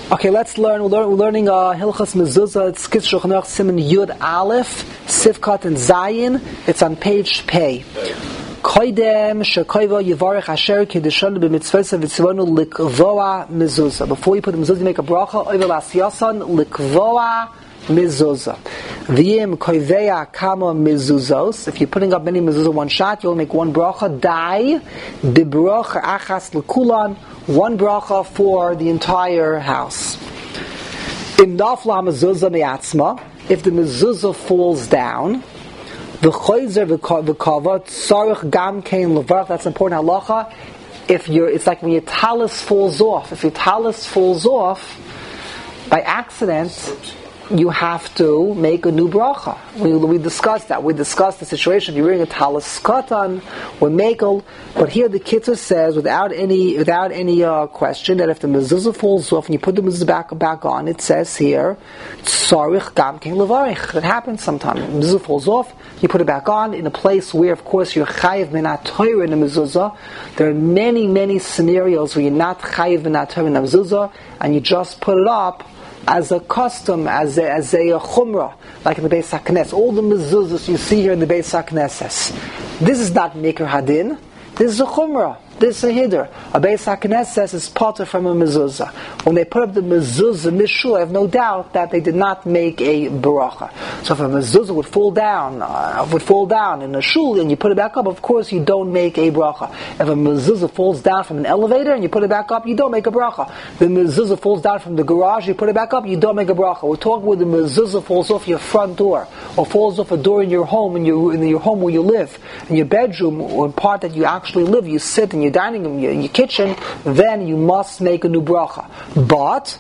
Okay, let's learn. We're learning Hilchas Mezuzah. It's Kiz Shulchan Aruch Siman Yud Aleph, Sivkat and Zayin. It's on page Pei. Koidem shekoiva yivarech asher kedishanu b'mitzvesa v'tzivonu likvoa mezuzah. Before you put the mezuzah, you make a bracha. Oivel asyasan likvoa mezuzah. V'yim koiveya kama mezuzos. If you're putting up many mezuzah one shot, you'll make one bracha. Dai b'bracha achas l'kulan. One bracha for the entire house. Im nafla mezuzah me'atzma. If the mezuzah falls down, v'choizer v'kavot sarich gam kein levarach. That's important halacha. It's like when your talus falls off. If your talus falls off by accident, you have to make a new bracha. We discussed that. We discussed the situation. If you're wearing a talus katan or mekel, but here the Kitzur says, without any question, that if the mezuzah falls off and you put the mezuzah back on, it says here, tzarich gam kein levarich. It happens sometimes. The mezuzah falls off, you put it back on in a place where, of course, you're chayiv minat Torah in the mezuzah. There are many scenarios where you're not chayiv minat Torah in the mezuzah, and you just put it up as a custom, as a chumrah, like in the Beis HaKnesses. All the mezuzahs you see here in the Beis HaKnesses. This is not Mikra Hadin. This is a chumrah. This is a hiddur. A Beis HaKnesses is potter from a mezuzah. When they put up the mezuzah mishul, I have no doubt that they did not make a baracha. So if a mezuzah would fall down in a shul and you put it back up, of course you don't make a bracha. If a mezuzah falls down from an elevator and you put it back up, you don't make a bracha. The mezuzah falls down from the garage, you put it back up, you don't make a bracha. We're talking where the mezuzah falls off your front door, or falls off a door in your home, in your home where you live, in your bedroom, or in part that you actually live, you sit in your dining room, in your kitchen, then you must make a new bracha. But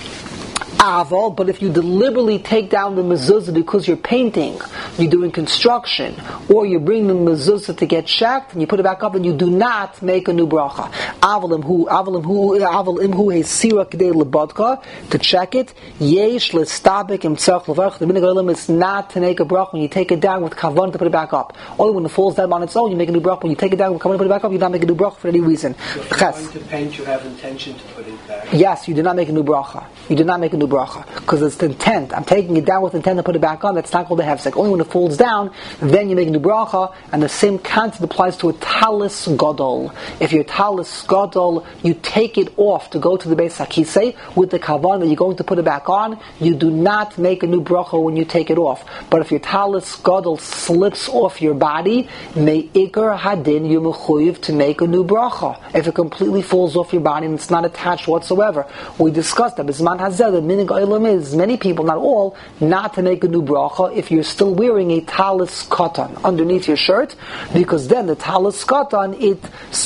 if you deliberately take down the mezuzah because you're painting, you're doing construction, or you bring the mezuzah to get checked, and you put it back up, and you do not make a new bracha. To check it, yesh lestabik imtzach levarach. The minhag is not to make a bracha when you take it down with kavan to put it back up. Only when it falls down on its own, you make a new bracha. When you take it down with kavan to put it back up, you do not make a new bracha for any reason. If you're going to paint, you have intention to put it back. Yes, you do not make a new bracha. You do not make a new bracha because it's the intent. I'm taking it down with intent to put it back on. That's not called a hefsek. Only when it falls down, then you make a new bracha, and the same concept applies to a talis gadol. If you're talis gadol, you take it off to go to the Beis HaKisei with the kavan that you're going to put it back on. You do not make a new bracha when you take it off. But if your talis gadol slips off your body, me'ikar hadin, you're mechuyev to make a new bracha. If it completely falls off your body and it's not attached whatsoever, we discussed that. Bisman hazeh, the minig olam is many people, not all, not to make a new bracha if you're still wearing a talis katan underneath your shirt, because then the talis katan, it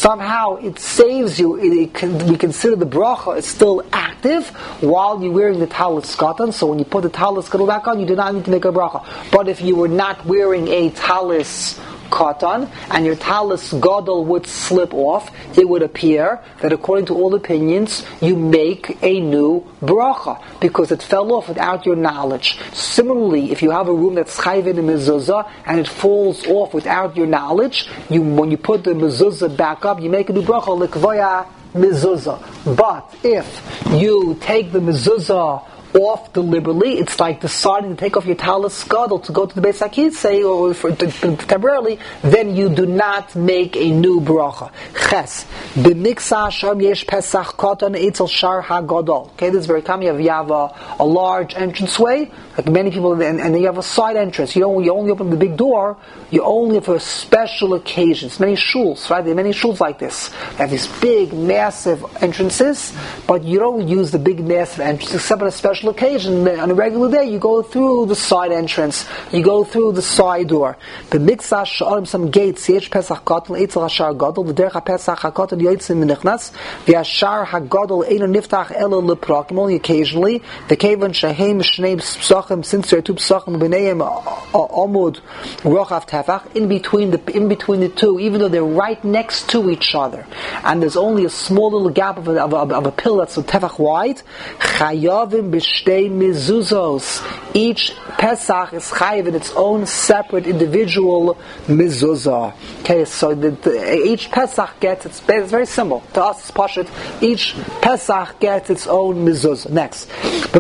saves you. We consider the bracha is still active while you're wearing the talis katan. So when you put the talis katan back on, you do not need to make a bracha. But if you were not wearing a talis katan and your talis gadol would slip off, it would appear that according to all opinions you make a new bracha because it fell off without your knowledge. Similarly, if you have a room that's chayv in a mezuzah and it falls off without your knowledge, when you put the mezuzah back up, you make a new bracha likvoya mezuzah. But if you take the mezuzah off deliberately, it's like deciding to take off your talis gadol to go to the Beis HaKisei or temporarily, then you do not make a new bracha. Ches b'miksa sham yesh pesach katan etzel shar hagadol. Okay, this is very common. You have a large entranceway, like many people, and then you have a side entrance. You only open the big door. You only for special occasions. Many shuls, right? There are many shuls like this. They have these big, massive entrances, but you don't use the big, massive entrance except on a special occasion. On a regular day, you go through the side entrance. You go through the side door. The miksa sh'arim some gates. Yesh pesach gadol etzel hashar gadol. V'derech pesach hakatan yotzim minichnas. V'hashar hagadol eino niftach elo leprakim. Only occasionally. The kevan shehem shnei psachim, since there are two psachim b'neihem amud rochav tefach. In between the two, even though they're right next to each other, and there's only a small little gap of a pill that's a tefach wide. Chayavim Bishtei Mezuzos. Each Pesach is chayiv in its own separate individual mezuzah. Okay, so each Pesach gets it's very simple. To us, it's pashut. Each Pesach gets its own mezuzah. Next,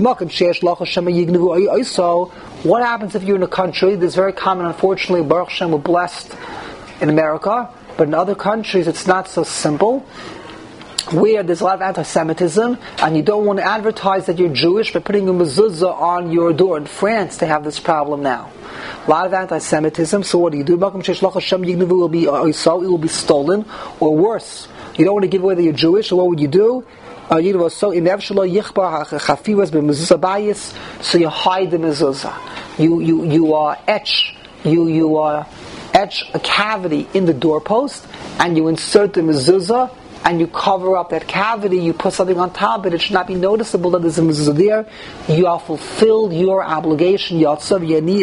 so what happens if you're in a country? This is very common, unfortunately. Baruch Hashem, we're blessed in America, but in other countries, it's not so simple. Where there's a lot of anti-Semitism, and you don't want to advertise that you're Jewish by putting a mezuzah on your door. In France, they have this problem now. A lot of anti-Semitism. So what do? It will be stolen, or worse. You don't want to give away that you're Jewish. So what would you do? So you hide the mezuzah. You etch a cavity in the doorpost, and you insert the mezuzah, and you cover up that cavity, you put something on top, but it should not be noticeable that there's a mezuzah there. You have fulfilled your obligation. Here's the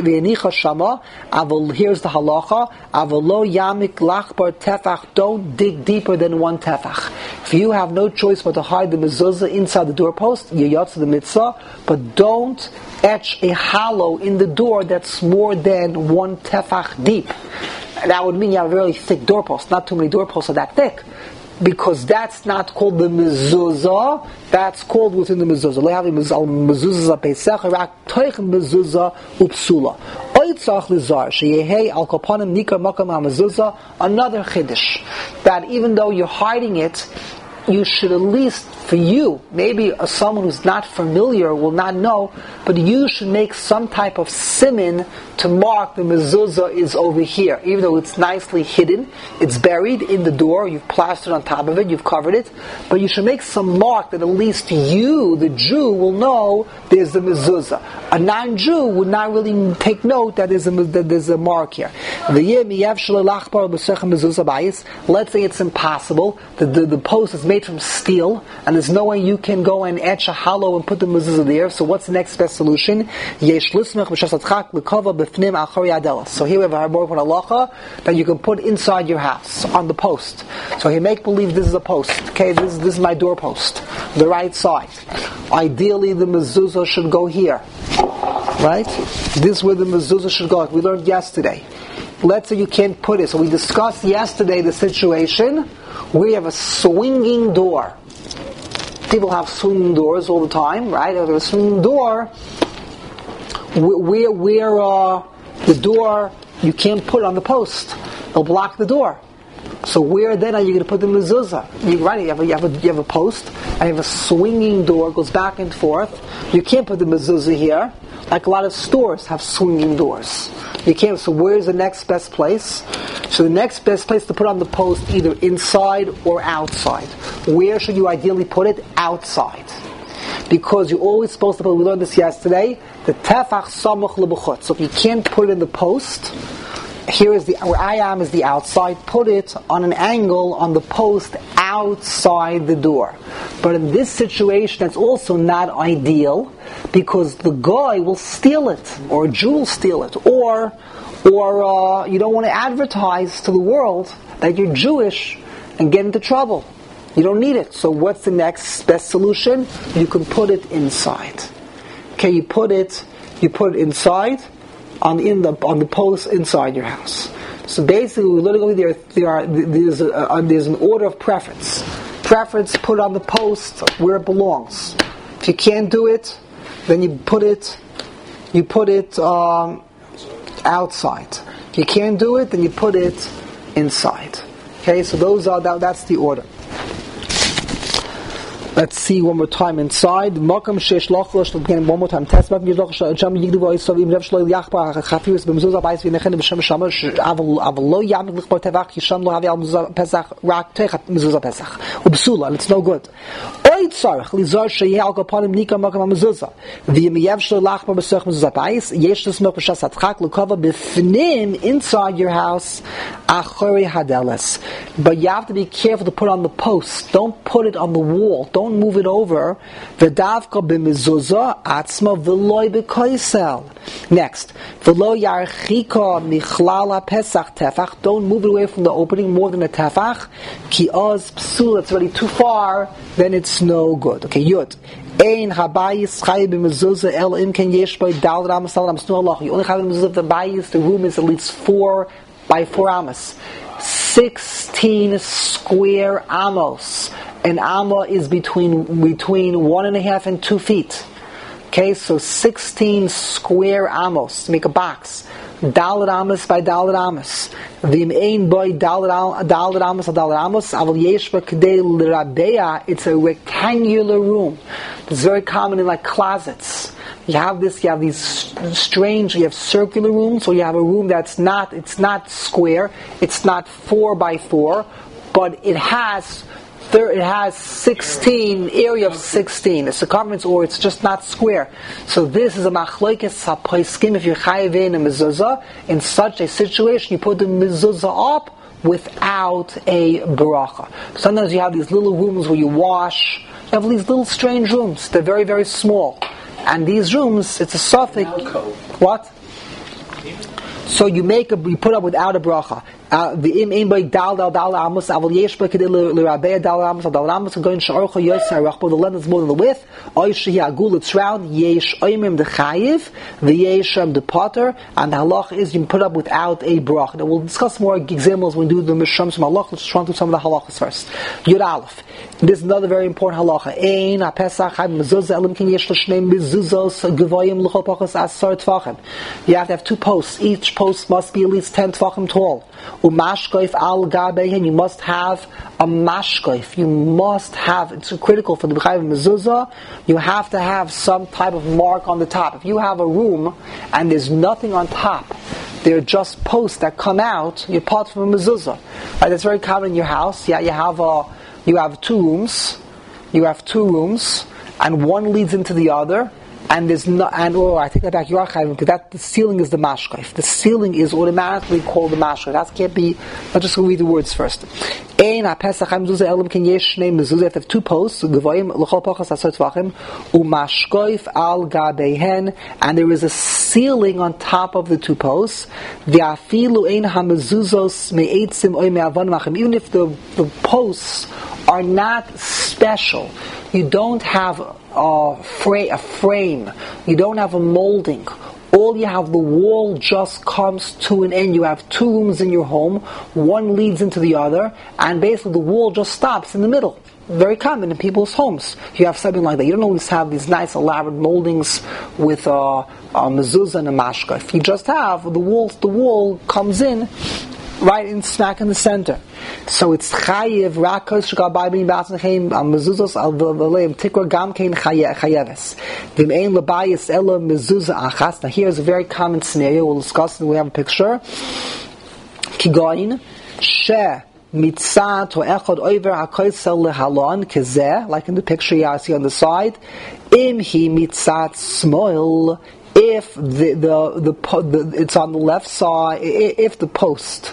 halacha. Don't dig deeper than one tefach. If you have no choice but to hide the mezuzah inside the doorpost, you yotz the mitzvah, but don't etch a hollow in the door that's more than one tefach deep. That would mean you have a really thick doorpost. Not too many doorposts are that thick, because that's not called the mezuzah, that's called within the mezuzah. Another chiddush, that even though you're hiding it, you should at least, for you, maybe someone who's not familiar will not know, but you should make some type of simin to mark the mezuzah is over here. Even though it's nicely hidden, it's buried in the door, you've plastered on top of it, you've covered it, but you should make some mark that at least you, the Jew, will know there's the mezuzah. A non-Jew would not really take note that there's a mark here. Let's say it's impossible, the post is made from steel, and there's no way you can go and etch a hollow and put the mezuzah there. So what's the next best solution? So here we have a harbor halacha that you can put inside your house on the post. So you make believe this is a post. Okay, this is my doorpost, the right side. Ideally, the mezuzah should go here, right? This is where the mezuzah should go. Like we learned yesterday. Let's say you can't put it. So we discussed yesterday the situation where you have a swinging door. People have swinging doors all the time, right? If there's a swinging door, where the door, you can't put it on the post. It'll block the door. So where then are you going to put the mezuzah? You have a post, and you have a swinging door, goes back and forth. You can't put the mezuzah here. Like a lot of stores have swinging doors. You can't. So where's the next best place? So the next best place to put on the post, either inside or outside. Where should you ideally put it? Outside. Because you're always supposed to put, we learned this yesterday, the tefach samuch lebuchot. So if you can't put it in the post, where I am is the outside, put it on an angle on the post outside the door. But in this situation, that's also not ideal, because the guy will steal it, or a Jew will steal it, or you don't want to advertise to the world that you're Jewish and get into trouble. You don't need it. So what's the next best solution? You can put it inside. Okay, you put it inside on the post inside your house. So basically, literally there's an order of preference. Preference, put on the post where it belongs. If you can't do it, then you put it outside. If you can't do it, then you put it inside. Okay, so that's the order. Let's see one more time inside. Makam shesh lachlosh. Again, one more time. Test. Makam shesh lachlosh. Sham yigdu v'oisav im rev shlo yachbar chafirus b'mezuzah b'ayis v'nechenu b'shem shamash aval lo yamik lichbar tevach yisham lo havi al mezuzah pesach rak teichat mezuzah pesach ubsula, and it's no good. Oy tzarich lizar sheyeh al kapanim nika makam mezuzah v'yim yev shlo lachbar b'sech mezuzah b'ayis yesh l'smech b'shas atchak l'kava b'fnim inside your house achori hadeles. But you have to be careful to put on the post. Don't put it on the wall. Don't move it over. V'davka b'mezuzah atzma v'loy b'koisel. Next, v'lo yarchika michlal ha'pesach tefach. Don't move it away from the opening more than a tefach. Ki oz psul. It's already too far. Then it's no good. Okay, yud. Ein habayis chay b'mezuzah el imken yesh by dal ramas dal ramas no Allah. You only have the bayis. The room is at least 4 by 4 amos. 16 square amos. An amma is between 1.5 and 2 feet. Okay, so 16 square amos to make a box. Dalet amos by dalet amos. V'im ein boy dalet amos aval yesh ba k'dei l'rabeya. It's a rectangular room. It's very common in like closets. You have these strange, you have circular rooms, or you have a room it's not square, it's not 4 by 4, but it has 16, area of 16, a circumference, or it's just not square. So this is a machlokes haposkim. If you're chayav in a mezuzah, in such a situation, you put the mezuzah up without a baracha. Sometimes you have these little rooms where you wash. You have these little strange rooms. They're very, very small. And these rooms, it's a suffix. What? So you put up without a bracha. The im by dal amos aval yesh ba kedil l'rabeya dal amos going sha'orcha yosei rachbo. The length is more than the width. Oy shehi agul, it's round. Yesh oimim the chayiv, v'yeshem the potter, and the halach is you put up without a bracha. Now we'll discuss more examples when we do the mishram some halach. Let's run through some of the halachas first. Yud Aleph. This is another very important halacha. Ein ha'pesach hayim mezuzah elim ken yesh l'shnei mezuzos gevayim l'chol pachas asar tvachim. You have to have 2 posts. Each post must be at least 10 tvachim tall. Umashkoif al gabehen, you must have a mashkoif. You must have, it's critical for the b'chayv mezuzah, you have to have some type of mark on the top. If you have a room and there's nothing on top, they're just posts that come out, you're part from a mezuzah. Right, that's very common in your house. Yeah, you have 2 rooms. You have 2 rooms, and one leads into the other. And there's no, I take that back. You are chayv because the ceiling is the mashkoif. The ceiling is automatically called the mashkoif. That can't be. I'll just read the words first. Ein ha'pesach mezuzah elim ken yesh shnei mezuzah. You have to have 2 posts. Gevayim l'chol pachas asar tvachim umashkoif al gabehen, and there is a ceiling on top of the 2 posts. V'afilu ein ha'mezuzos me'etzim oy me'avon machim. Even if the posts are not special, you don't have a frame, you don't have a molding. All you have, the wall just comes to an end. You have 2 rooms in your home, one leads into the other, and basically the wall just stops in the middle. Very common in people's homes. You have something like that. You don't always have these nice elaborate moldings with a mezuzah and a mashka. If you just have the wall comes in right in smack in the center. So it's chayiv rakos shekabay bin b'atznecheim mezuzos al v'leim tikra gam kein chayeves v'mein labayis ela mezuzah achas. Now here's a very common scenario. We'll discuss it. We have a picture. Kigoin she mitzat or echad over hakoisel lehalon kezeh, like in the picture you see on the side. Im hi mitzat smoil. If the it's on the left side, if the post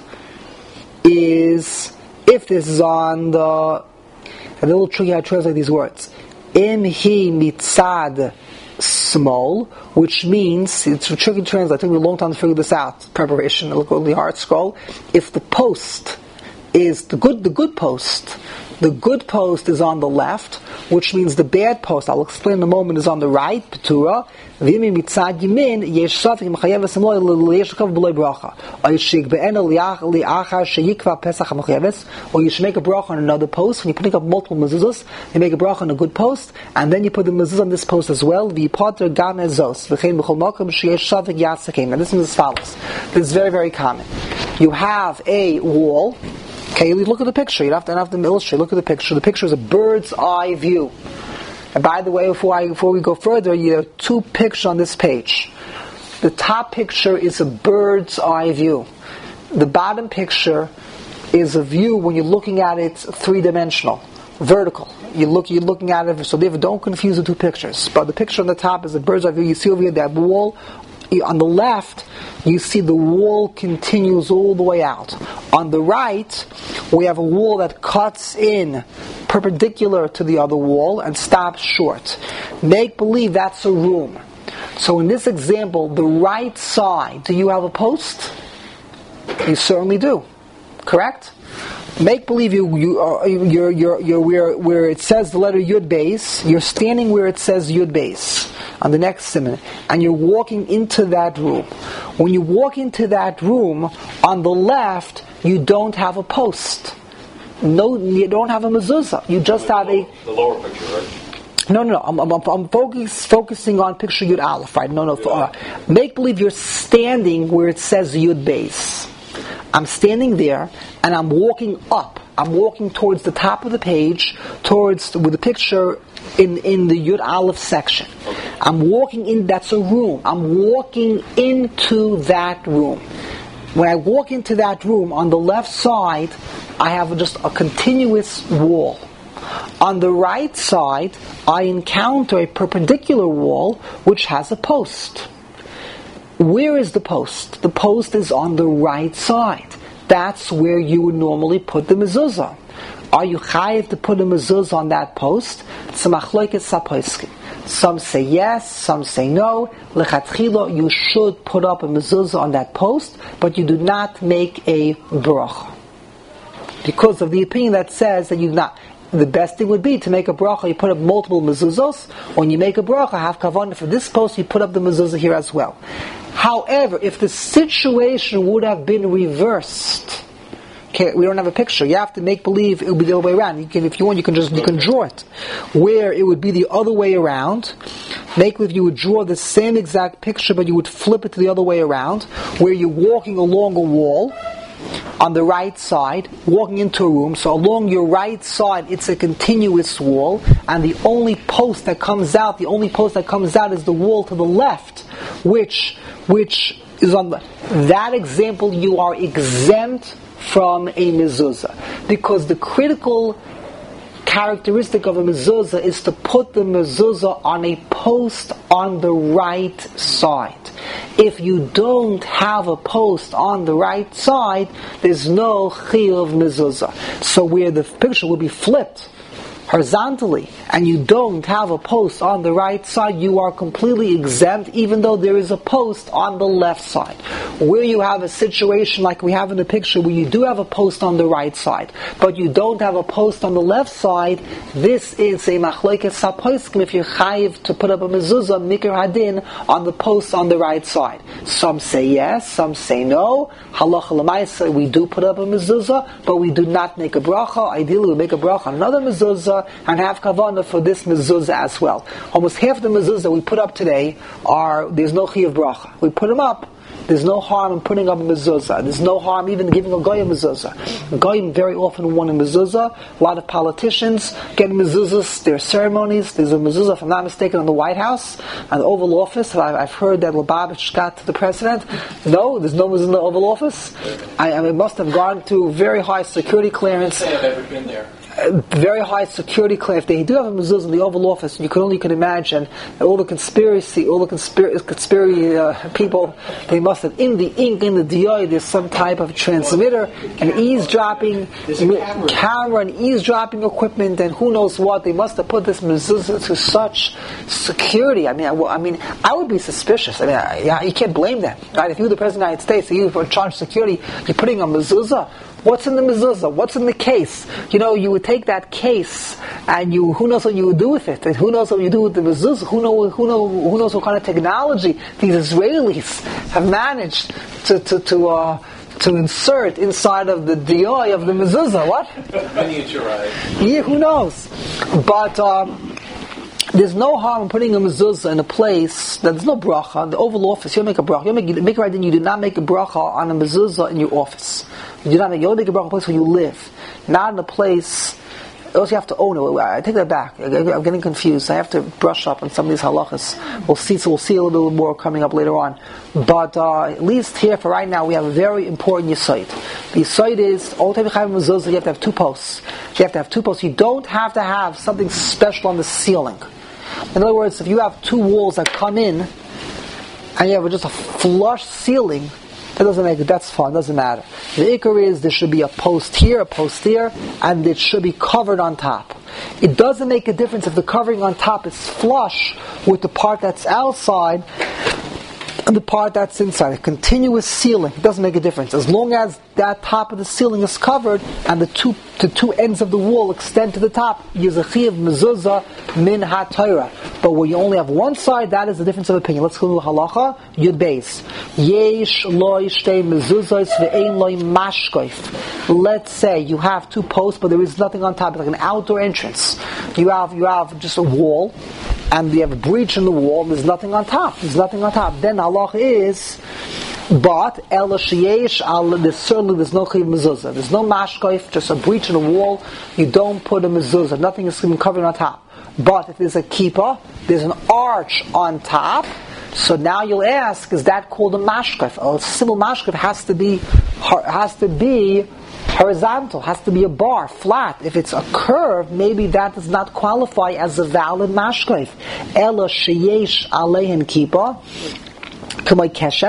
is, if this is on a little tricky how to translate these words. Im hi mitzad small, which means, it's a tricky to translate. It took me a long time to figure this out. Preparation, look on the hard scroll. If the post is the good post, the good post is on the left, which means the bad post, I'll explain in a moment, is on the right, Petura. Or you should make a bracha on another post. When you're putting up multiple mezuzos, you make a bracha on a good post, and then you put the mezuzah on this post as well. Now this is as follows. This is very, very common. You have a wall. Okay, you look at the picture. You don't have to illustrate. Look at the picture. The picture is a bird's eye view. And by the way, before we go further, you have 2 pictures on this page. The top picture is a bird's eye view. The bottom picture is a view when you're looking at it 3-dimensional, vertical. You're looking at it. So therefore, don't confuse the 2 pictures. But the picture on the top is a bird's eye view. You see over here that wall. On the left, you see the wall continues all the way out. On the right, we have a wall that cuts in perpendicular to the other wall and stops short. Make believe that's a room. So in this example, the right side, do you have a post? You certainly do. Correct? Make believe you're where it says the letter Yud Beis. You're standing where it says Yud Beis on the next simon, and you're walking into that room. When you walk into that room, on the left, you don't have a post. No, you don't have a mezuzah. You just have the lower picture, right? No. I'm focusing on picture Yud Aleph, right? No. Make believe you're standing where it says Yud Beis. I'm standing there, and I'm walking up. I'm walking towards the top of the page, with the picture in the Yud Aleph section. Okay. I'm walking in. That's a room. I'm walking into that room. When I walk into that room, on the left side, I have just a continuous wall. On the right side, I encounter a perpendicular wall which has a post. Where is the post? The post is on the right side. That's where you would normally put the mezuzah. Are you chayiv to put a mezuzah on that post? It's a machlokes haposkim. Some say yes, some say no. Lechatchila, you should put up a mezuzah on that post, but you do not make a bracha. Because of the opinion that says that you do not. The best thing would be to make a bracha, you put up multiple mezuzos. When you make a bracha, have kavanah for this post, you put up the mezuzah here as well. However, if the situation would have been reversed, okay, we don't have a picture. You have to make believe it would be the other way around. If you want, you can draw it. Where it would be the other way around, make believe you would draw the same exact picture, but you would flip it to the other way around, where you're walking along a wall, on the right side, walking into a room. So along your right side, it's a continuous wall, and the only post that comes out is the wall to the left, which is on that example. You are exempt from a mezuzah, because the critical characteristic of a mezuzah is to put the mezuzah on a post on the right side. If you don't have a post on the right side, there's no chiyuv mezuzah. So where the picture will be flipped horizontally, and you don't have a post on the right side, you are completely exempt, even though there is a post on the left side. Where you have a situation like we have in the picture, where you do have a post on the right side, but you don't have a post on the left side, this is a machlokes haposkim if you're chayiv to put up a mezuzah, mikra hadin, on the post on the right side. Some say yes, some say no. Halacha l'maisa, we do put up a mezuzah, but we do not make a bracha. Ideally, we make a bracha on another mezuzah, and have kavanah for this mezuzah as well. Almost half the mezuzah we put up today there's no chiyuv bracha. We put them up. There's no harm in putting up a mezuzah. There's no harm even giving a goyim mezuzah. Goyim very often want a mezuzah. A lot of politicians get mezuzahs. There are ceremonies. There's a mezuzah, if I'm not mistaken, in the White House, and the Oval Office. I've heard that Lubavitch got to the president. No, there's no mezuzah in the Oval Office. I must have gone through very high security clearance. I have ever been there. Very high security clearance. If they do have a mezuzah in the Oval Office, you can imagine all the conspiracy people, they must have in the ink, in the DI, there's some type of transmitter, and eavesdropping camera and eavesdropping equipment, and who knows what. They must have put this mezuzah to such security. I would be suspicious. You can't blame them, right? If you're the President of the United States, you for charge of security, you're putting a mezuzah. What's in the mezuzah? What's in the case? You would take that case, and who knows what you would do with it, and who knows what you do with the mezuzah? Who knows what kind of technology these Israelis have managed to insert inside of the DI of the mezuzah? What? Miniaturized. Yeah, who knows? But there's no harm in putting a mezuzah in a place that there's no bracha. The Oval Office, you make a bracha. You make right then. You do not make a bracha on a mezuzah in your office. You only make a bracha in a place where you live, not in a place. Also, you have to own it. I take that back. I'm getting confused. I have to brush up on some of these halachas. We'll see a little bit more coming up later on. But at least here for right now, we have a very important yesod. The yesod is all time you have to have two posts. You have to have two posts. You don't have to have something special on the ceiling. In other words, if you have two walls that come in, and you have just a flush ceiling, that's fine, doesn't matter. The ikar is there should be a post here, a post there, and it should be covered on top. It doesn't make a difference if the covering on top is flush with the part that's outside. and the part that's inside. A continuous ceiling, it doesn't make a difference. As long as that top of the ceiling is covered and the two ends of the wall extend to the top, Yizachiv mezuzah min ha-Torah. But where you only have one side, that is the difference of opinion. Let's go to halacha, Yud Beis. Yesh loy shtei mezuzos ve'ein loy mashkoif. Let's say you have two posts, but there is nothing on top. It's like an outdoor entrance. You have just a wall, and you have a breach in the wall, and there's nothing on top. Then halacha is, but ela sheyesh certainly there's no chiv mezuzah. There's no mashkoif, just a breach in the wall. You don't put a mezuzah. Nothing is even covered on top. But if there's a kippah, there's an arch on top. So now you'll ask, is that called a mashkoif? A simple mashkoif has to be horizontal, has to be a bar, flat. If it's a curve, maybe that does not qualify as a valid mashkoif. Ela sheyesh aleihen kippah. Or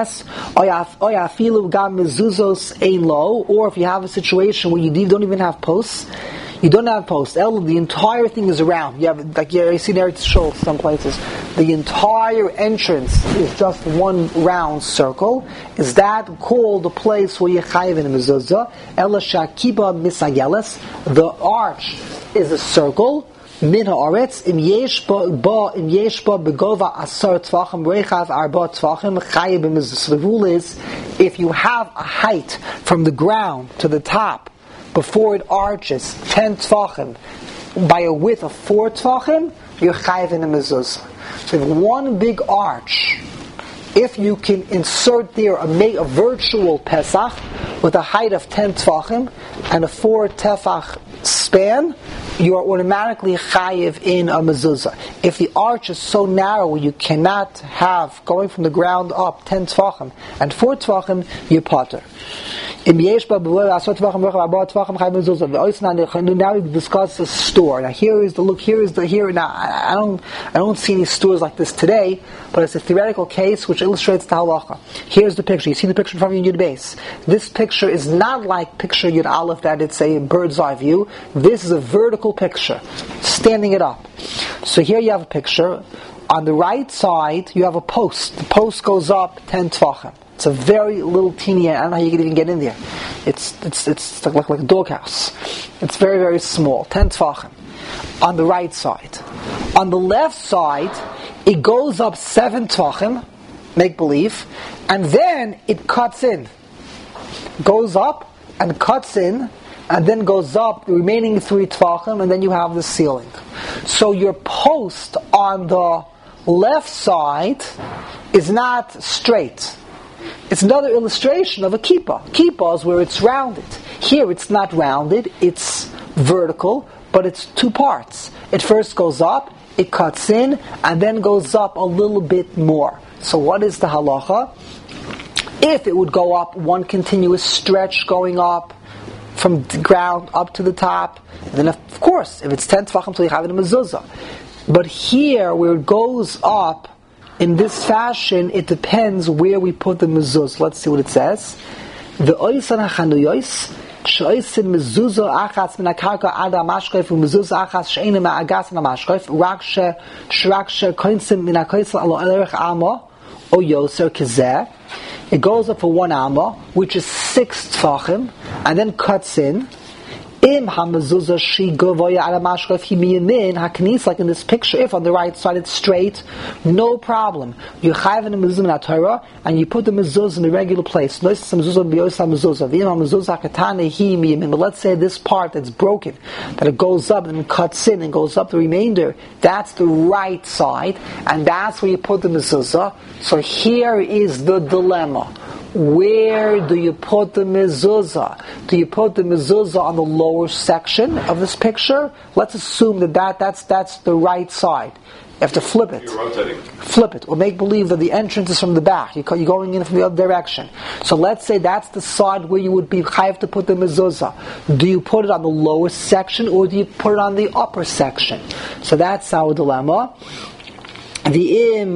if you have a situation where you don't even have posts, the entire thing is around. You have, like you see there, it's shown some places. The entire entrance is just one round circle. Is that called the place where you chayiv in a mezuzah? Ela shakiba misageles. The arch is a circle. Min haaretz im yesh ba begova asar tvachim reichav arba tvachim chayiv b'mezuzah. The rule is, if you have a height from the ground to the top before it arches 10 tvachim by a width of 4 tvachim, you're chayiv in a mezuzah. So if one big arch, if you can insert there a virtual Pesach with a height of 10 tvachim and a 4 tefach span, you are automatically chayiv in a mezuzah. If the arch is so narrow you cannot have, going from the ground up, 10 tvachim and 4 tvachim, you're potter. Now we discuss the store. Now I don't see any stores like this today, but it's a theoretical case which illustrates the halacha. Here's the picture. You see the picture in front of you in Yud Beis. This picture is not like picture Yud Aleph that it's a bird's eye view. This is a vertical picture, standing it up. So here you have a picture. On the right side you have a post. The post goes up 10 tvachim. It's a very little teeny, I don't know how you can even get in there. It's like a doghouse. It's very, very small, 10 tvachim. On the right side. On the left side, it goes up 7 tvachim, make believe, and then it cuts in. Goes up and cuts in, and then goes up the remaining 3 tvachim, and then you have the ceiling. So your post on the left side is not straight. It's another illustration of a kippah. Kippah is where it's rounded. Here it's not rounded, it's vertical, but it's 2 parts. It first goes up, it cuts in, and then goes up a little bit more. So what is the halacha? If it would go up one continuous stretch going up from the ground up to the top, then of course, if it's 10 tvachim, so you have it in mezuzah. But here, where it goes up, in this fashion, it depends where we put the mezuzah. Let's see what it says. The oisan hachanuyos sheoisin mezuzah achas min hakarka ad hamashkoif u'mezuzah achas she'eina ma'agas min hamashkoif rak she'koinsim min hakoisel alo erech amma o yoser kazeh. It goes up for 1 amma, which is 6 tvachim, and then cuts in. Im hamezuzah shi govoya ala mashkof hi miyamin haknis, like in this picture. If on the right side it's straight, no problem. You chayav in the mezuzah in Torah, and you put the mezuzah in the regular place. But let's say this part that's broken, that it goes up and it cuts in and goes up the remainder. That's the right side, and that's where you put the mezuzah. So here is the dilemma. Where do you put the mezuzah? Do you put the mezuzah on the lower section of this picture? Let's assume that's the right side. You have to flip it. You're rotating. Flip it. Or make believe that the entrance is from the back. You're going in from the other direction. So let's say that's the side where you would be chayav to put the mezuzah. Do you put it on the lower section or do you put it on the upper section? So that's our dilemma. ואם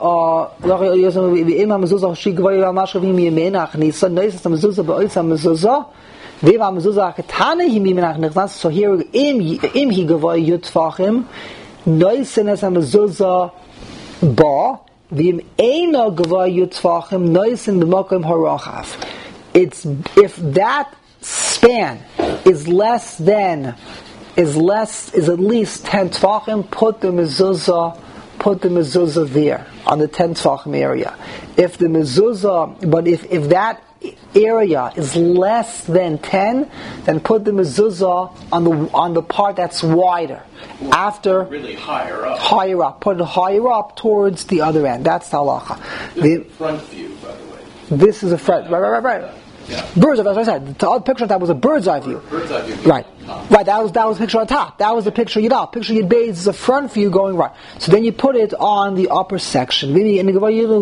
המזוזה שגבוה המשהו מימין הכניסה נעשית המזוזה באויס המזוזה ואם המזוזה הקטנה היא מימין הכניסה. So here אם היא גבוה י' טפחים נעשית המזוזה בה V'im eino gvayu tvachim noisin b'makom harachav. It's if that span is at least 10 tvachim, put the mezuzah there on the 10 tvachim area. If the mezuzah, but if that area is less than 10, then put the mezuzah on the part that's wider. After really higher up. Put it higher up towards the other end. That's the halacha. This is the front view, by the way. This is a front. Right. Yeah. Bird's eye view. As I said, the other picture of that was a bird's eye view. Bird's eye view. Right. That was the picture on top. That was the picture Yud Aleph. Picture Yud Beis is a front view going right. So then you put it on the upper section. Okay, let's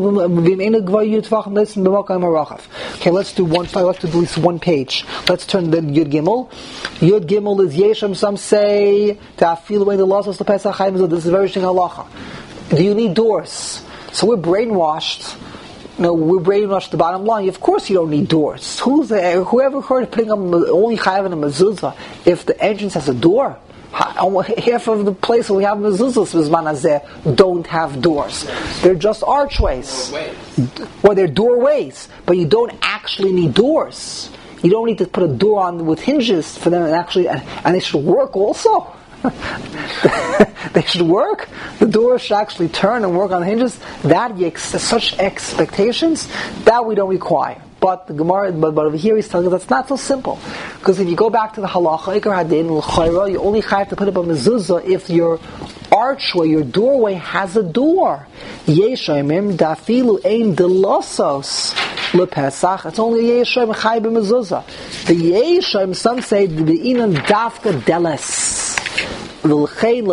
do at least one page. Let's turn the Yud Gimel. Yud Gimel is Yeshem. Some say Ta'afil away the losses to Pesach. This is a very interesting halacha. Do you need doors? So we're brainwashed. We're brainwashed the bottom line. Of course you don't need doors. Whoever heard of putting up only chayav in a mezuzah if the entrance has a door? Half of the place where we have mezuzahs don't have doors. They're just archways. Well, they're doorways, but you don't actually need doors. You don't need to put a door on with hinges for them and they should work also. They should work. The doors should actually turn and work on the hinges. Such expectations that we don't require. But the Gemara, but over here he's telling us that's not so simple. Because if you go back to the halacha, Iker Hadin, you only have to put up a mezuzah if your archway, your doorway has a door. Yeshayim dafilu ein delosos lepesach. It's only Yeshayim chay b'mezuzah. The Yeshayim, some say the inan dafka deles. Don't put up the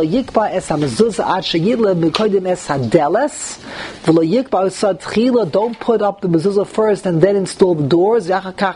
mezuzah first and then install the doors.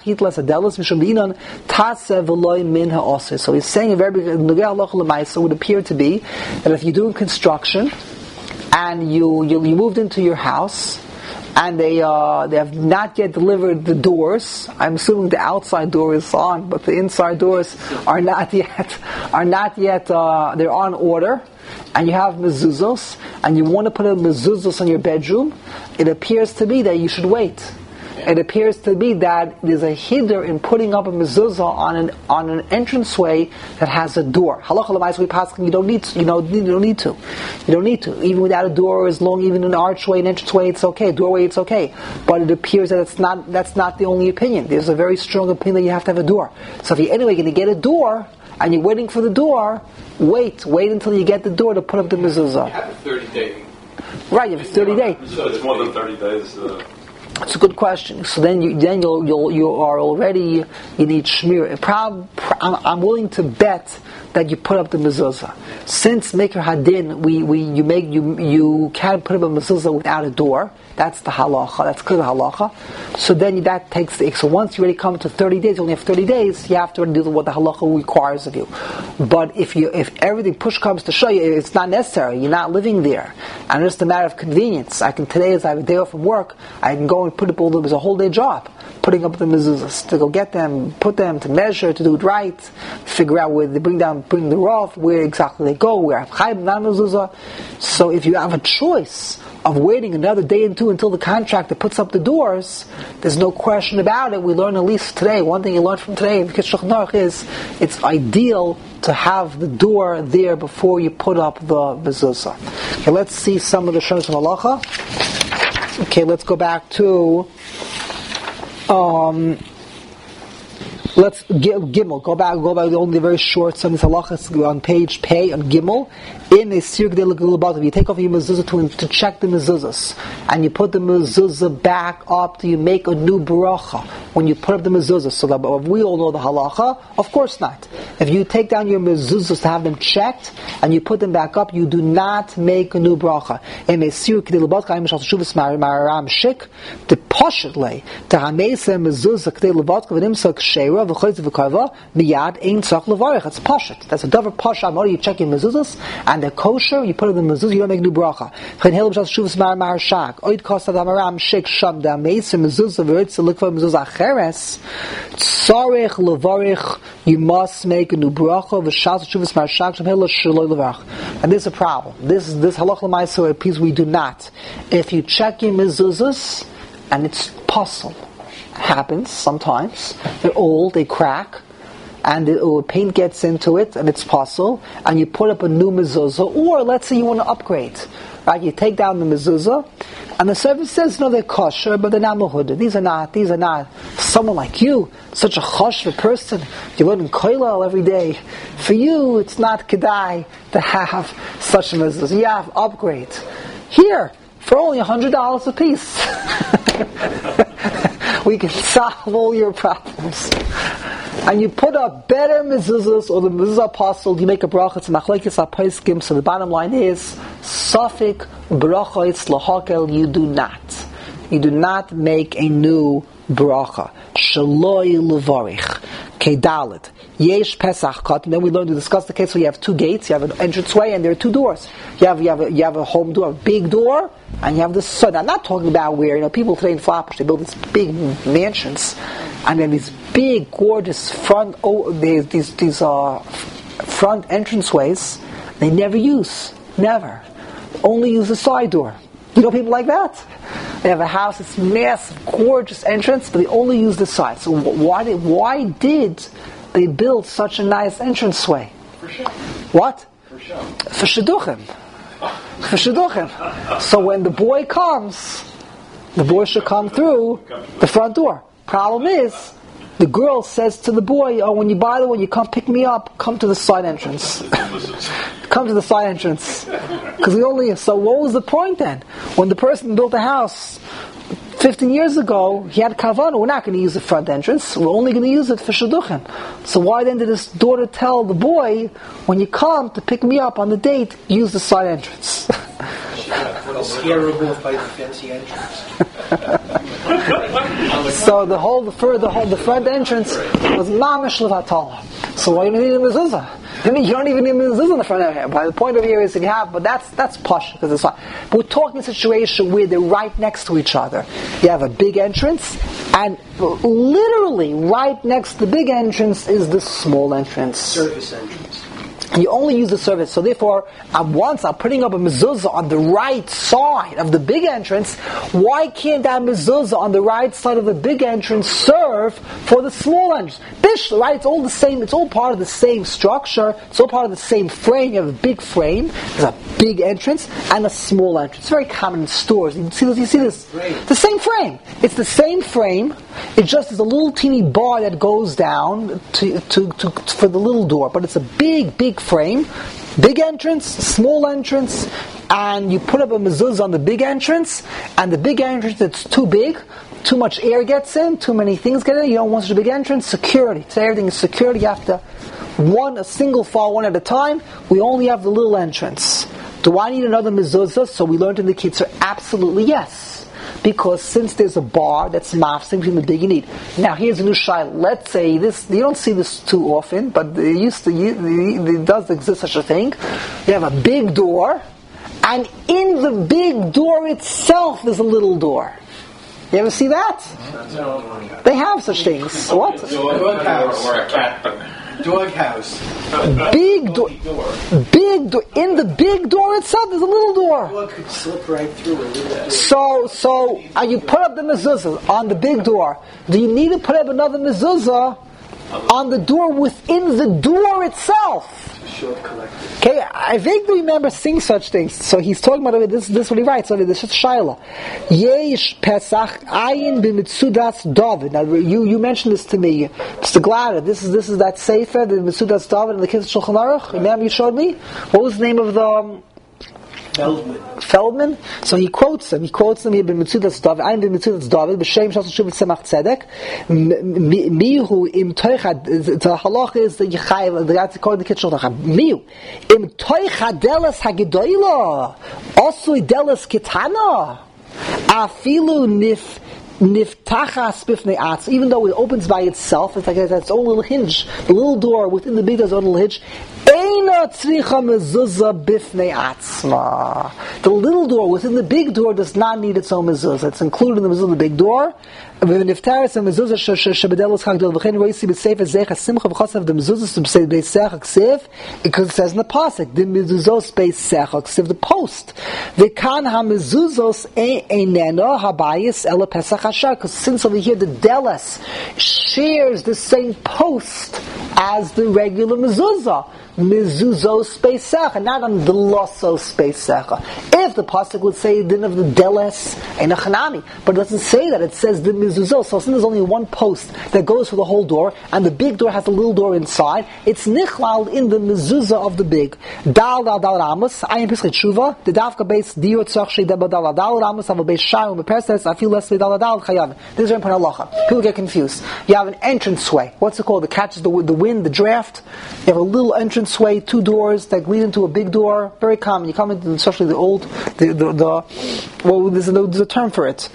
So he's saying it would appear to be that if you're doing construction and you moved into your house and they have not yet delivered the doors. I'm assuming the outside door is on, but the inside doors are not yet. They're on order, and you have mezuzos, and you want to put a mezuzos on your bedroom. It appears to be that you should wait. It appears to be that there's a hider in putting up a mezuzah on an entranceway that has a door. Halacha l'maisa we pass. You don't need to. You don't need to. Even without a door, as long even an archway, an entranceway, it's okay. Doorway, it's okay. But it appears that that's not the only opinion. There's a very strong opinion that you have to have a door. So if you're anyway going to get a door and you're waiting for the door, wait until you get the door to put up the mezuzah. You have a 30-day. Right, you have a 30 day. So it's more than 30 days. It's a good question. So then you are already, you need shmir. I'm willing to bet that you put up the mezuzah. Since Maker Hadin, you can't put up a mezuzah without a door. That's the halacha. That's clear halacha. So then that takes so once you already come to 30 days, you only have 30 days. You have to do what the halacha requires of you. But if everything push comes to show you, it's not necessary. You're not living there, and it's just a matter of convenience. Today, as I have a day off from work, I can go and put up all the. It's a whole day job putting up the mezuzahs to go get them, put them, to measure, to do it right, figure out where they bring the rough, where exactly they go, where I have chayim, not mezuzah. So if you have a choice of waiting another day and two until the contractor puts up the doors, there's no question about it. We learn at least today, one thing you learned from today in Shulchan Aruch is it's ideal to have the door there before you put up the mezuzah. Okay, let's see some of the Shonos of Halacha. Okay, let's go back to let's Gimel. Go back. Only very short. Some of these halachas on page Pei on Gimel. In a sirk de l'gulabat, you take off your mezuzah to check the mezuzahs, and you put the mezuzah back up. You make a new bracha when you put up the mezuzah. So that we all know the halacha. Of course not. If you take down your mezuzahs to have them checked and you put them back up, you do not make a new bracha. In a sirk de l'gulabat, kaim shal shuvas maram shik the poshetle to hamesa mezuzah de l'gulabat v'nimsa kshera. It's pashut. That's a davar pasha. You check your mezuzahs, and they're kosher. You put it in the mezuzah. You don't make new bracha. You must make a new bracha. And this is a problem. This halach l'maaseh, a piece we do not. If you check your mezuzahs, and it's puzzle, happens sometimes. They're old, they crack, and paint gets into it, and it's puzzle, and you put up a new mezuzah, or let's say you want to upgrade. Right? You take down the mezuzah, and the service says, no, they're kosher, but they're not mehuda. These are not. Someone like you, such a kosher person, you learn in koilel every day. For you, it's not kedai to have such a mezuzah. You have upgrade. Here, for only $100 a piece, we can solve all your problems. And you put up better mezuzahs, or the mezuzah apostle, you make a bracha, it's machlekes haposkim. So the bottom line is, safik brachos lahakel, you do not. You do not make a new bracha. Shaloi levarich. Kedalit. Yesh Pesach cut, and then we learn to discuss the case where you have two gates, you have an entranceway, and there are two doors. You have a home door, a big door, and you have the sun. I'm not talking about where people today in Flatbush, they build these big mansions, and then these big, gorgeous front front entranceways. They never use, never. Only use the side door. You know people like that? They have a house, it's massive, gorgeous entrance, but they only use the side. So why did they build such a nice entranceway? For show. What? For show. For shidduchim. For shidduchim. So when the boy comes, the boy should come through the front door. Problem is, the girl says to the boy, when you buy the one, you come pick me up, come to the side entrance. Come to the side entrance. So what was the point then? When the person built a house 15 years ago, he had kavanah, we're not going to use the front entrance, we're only going to use it for shidduchim. So why then did his daughter tell the boy, when you come to pick me up on the date, use the side entrance? Scare her off by the fancy entrance. So the front entrance was mamish levatala. So why do you need a mezuzah? You don't even need a mezuzah in the front end. By the point of view is if you have, but that's posh because it's fine. But we're talking a situation where they're right next to each other. You have a big entrance, and literally right next to the big entrance is the small entrance. Service entrance. You only use the service. So therefore, once I'm putting up a mezuzah on the right side of the big entrance, why can't that mezuzah on the right side of the big entrance serve for the small entrance? Right? It's all the same. It's all part of the same structure. It's all part of the same frame. You have a big frame. There's a big entrance and a small entrance. It's very common in stores. You see this? The same frame. It's the same frame. It just is a little teeny bar that goes down to for the little door. But it's a big frame, big entrance, small entrance, and you put up a mezuzah on the big entrance, and the big entrance, it's too big, too much air gets in, too many things get in, you don't want such a big entrance, security. So everything is security, you have to, a single file, one at a time, we only have the little entrance. Do I need another mezuzah? So we learned in the Kitzur, absolutely yes. Because since there's a bar that's mafsing between the big and need. Now here's a new shayla. Let's say this, you don't see this too often, but it does exist such a thing. You have a big door, and in the big door itself there's a little door. You ever see that? No. They have such things. What? Doghouse. Or a cat. Doghouse. Big door. Big door. In the big door itself there's a little door. Dog could slip right through it. So you put up the mezuzah on the big door. Do you need to put up another mezuzah on the door within the door itself? Short collector. Okay, I vaguely remember seeing such things. So he's talking about this is what he writes. So this is Shaila. Yesh Pesach ayin b'mitzudas David. Now you mentioned this to me, Mr. Glader. This is that sefer, the mitzudas David in the Kitzur Shulchan Aruch. Remember you showed me? What was the name of the Feldman. So he quotes them. He here in Mitzudas David. I'm in Mitzudas David. B'shem Shas Shuv Tzemach Tzedek. Mihu im toichad. The halach is that Yechayev. That's according to Kitzur Shulchan. Mihu im toichad delas hagedoila. Also delas kitana. Afilu Niftachas bifnei atz, even though it opens by itself, it's like it has its own little hinge. The little door within the big door has its own little hinge. Eina tzricha mezuzah bifnei atzma. The little door within the big door does not need its own mezuzah. It's included in the mezuzah of the big door. V'niftaris mezuzah shebedelos chagdol v'chein roisi b'sefer zeich hasimcha v'chasav the mezuzah b'seich haksiv, because it says in the pasuk the mezuzos b'seich haksiv, the post. V'kan ha-mezuzos eineno habayis ela pesach hashar, because since over here the deles shares the same post as the regular mezuzah. Mezuzos Pesach, and not on the Lossos Pesach. If the pasuk would say din of the Deles and a Chanami, but it doesn't say that. It says the Mezuzos. So since there's only one post that goes for the whole door, and the big door has a little door inside, it's nichlal in the Mezuzah of the big. Dal Ramos. I am Pesach Tshuva. The Davka base Dio Tzach Shei Dal Ramos. Have a base Shai Pesach. I feel less Dal Chayav. This is very important halacha. People get confused. You have an entranceway. What's it called? It catches the wind, the draft. You have a little entranceway, 2 doors that lead into a big door. Very common. You come into, especially the old, well, there's a term for it.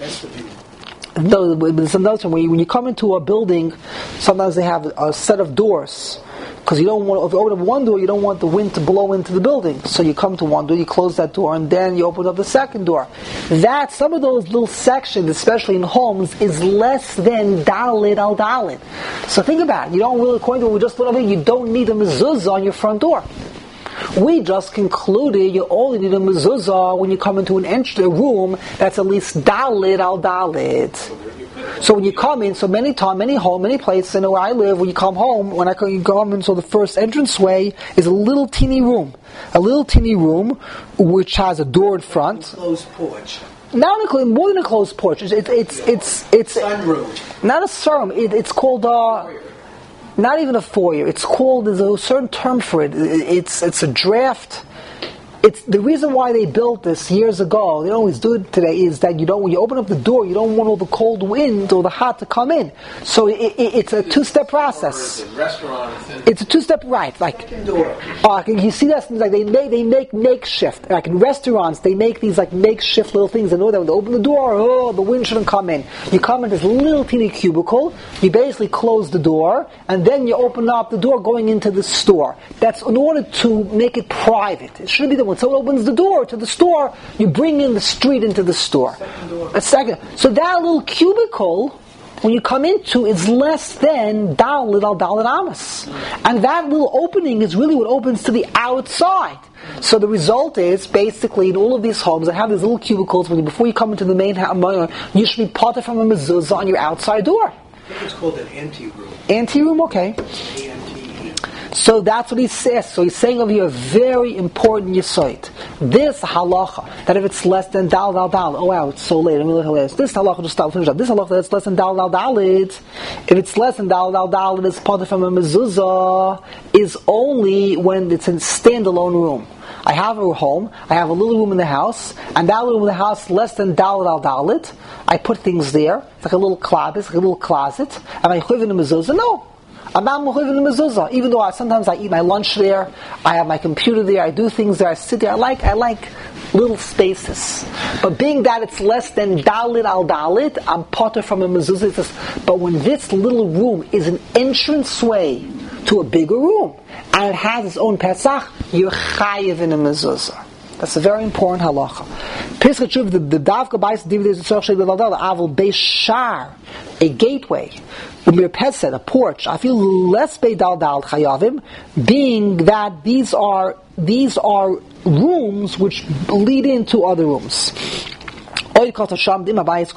No, there's another term. When you come into a building, sometimes they have a set of doors. Because you don't want, if you open one door, you don't want the wind to blow into the building. So you come to one door, you close that door, and then you open up the second door. That, some of those little sections, especially in homes, is less than dalit al dalit. So think about it. You don't really, according to what we just learned, you don't need a mezuzah on your front door. We just concluded you only need a mezuzah when you come into a room that's at least dalit al dalit. So when you come in, so many places, I know where I live, when you come home, you come in, so the first entranceway is a little teeny room. A little teeny room, which has a door in front. A closed porch. Not more than a closed porch. It's sunroom. Not a sunroom. It's called not even a foyer. It's called, there's a certain term for it. It's a draft. It's the reason why they built this years ago. They don't always do it today. Is that when you open up the door, you don't want all the cold wind or the hot to come in. So it's a 2-step process. It's a 2-step, right? Like you see that like they make makeshift. Like in restaurants, they make these like makeshift little things. They know that when they open the door, the wind shouldn't come in. You come in this little teeny cubicle. You basically close the door, and then you open up the door going into the store. That's in order to make it private. It shouldn't be the when someone opens the door to the store, you bring in the street into the store. A second. So that little cubicle, when you come into, is less than dalit al dalit amas. And that little opening is really what opens to the outside. So the result is, basically, in all of these homes that have these little cubicles, before you come into the main house, you should be parted from a mezuzah on your outside door. I think it's called an anteroom. Anteroom, okay. So that's what he says. So he's saying over here a very important yesod. This halacha, that if it's less than dal, oh wow, it's so late, I'm really hilarious. This halacha, just finish up. This halacha that's less than dal, if it's less than dal, it's part from a mezuzah, is only when it's in standalone room. I have a home, I have a little room in the house, and that little room in the house less than dalit, I put things there, it's like a little closet, and I live in a mezuzah. No. I'm not mechuyev in the mezuzah, even though sometimes I eat my lunch there, I have my computer there, I do things there, I sit there. I like little spaces. But being that it's less than dalit al dalit, I'm potter from a mezuzah. But when this little room is an entranceway to a bigger room, and it has its own pesach, you're chayev in a mezuzah. That's a very important halacha. Pesach Tshuva, the davka b'ais divides tzorch shei b'valdal avol beishar, a gateway, umir pesed, a porch. I feel less beidal dal chayavim, being that these are rooms which lead into other rooms. This is really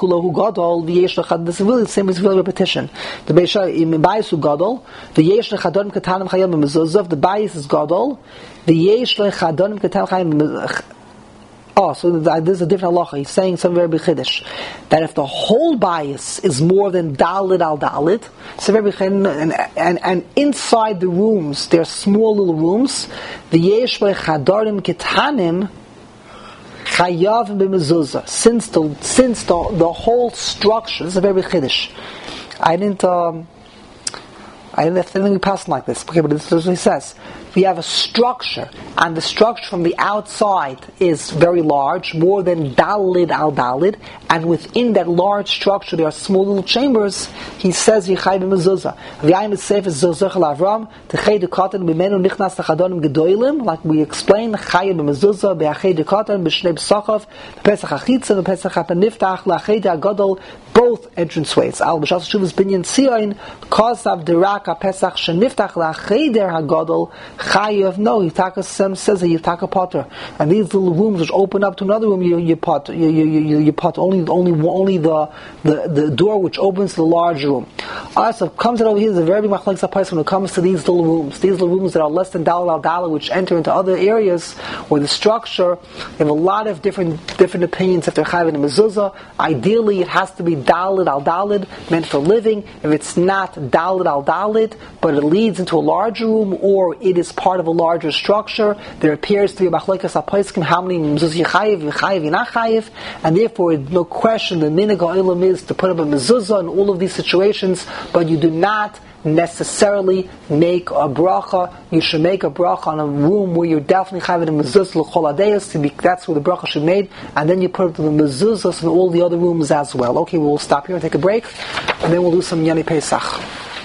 the same as repetition. The bayis is gadol. The yesh lechadonim ketanim chayim b'mezuzah. The bayis is gadol. The yesh lechadonim ketanim chayim. Oh, so there's a different halacha. He's saying something very b'chiddush, that if the whole bayis is more than dalit al dalit, so very and inside the rooms there are small little rooms. The yesh lechadonim ketanim chayav b'mezuzah. Since the whole structure, this is a very chiddush. I didn't think we passed like this. Okay, but this is what he says. we have a structure, and the structure from the outside is very large, more than dalid al dalid, and within that large structure there are small little chambers, he says Yichai b'mezuzah. V'yayim b'seif zuzach l'Avram, t'chei dekatan b'menu nichnas t'chadonim gedoylim, like we explained, Chai b'mezuzah, b'achei dekatan, b'shnei b'sachav, b'pesach hachitza, b'pesach hapaniftach, l'achei de'agadol, both entranceways. Al b'shas shuvas binyan tzion, kosav derak ha'pesach sheniftach l'achei de'agadol, chayev, no, Yitaka says a Yitaka potter. And these little rooms which open up to another room, you pot only the door which opens to the large room. Also, comes out over here is a very big machlokes apais when it comes to these little rooms. These little rooms that are less than dalal al dalal, which enter into other areas where the structure, they have a lot of different opinions if they're chayv in a mezuzah. Ideally, it has to be dalid al dalid, meant for living. If it's not dalid al dalid, but it leads into a larger room, or it is part of a larger structure, there appears to be a machlokes apaiskim how many mezuzah chayiv, chayiv, not chayiv, and therefore no question the minhag ha'olam is to put up a mezuzah in all of these situations, but you do not necessarily make a bracha. You should make a bracha on a room where you're definitely having a mezuzah l'chol hadayos, that's where the bracha should be made, and then you put up the mezuzahs in all the other rooms as well. Okay, we'll stop here and take a break, and then we'll do some Yoni Pesach.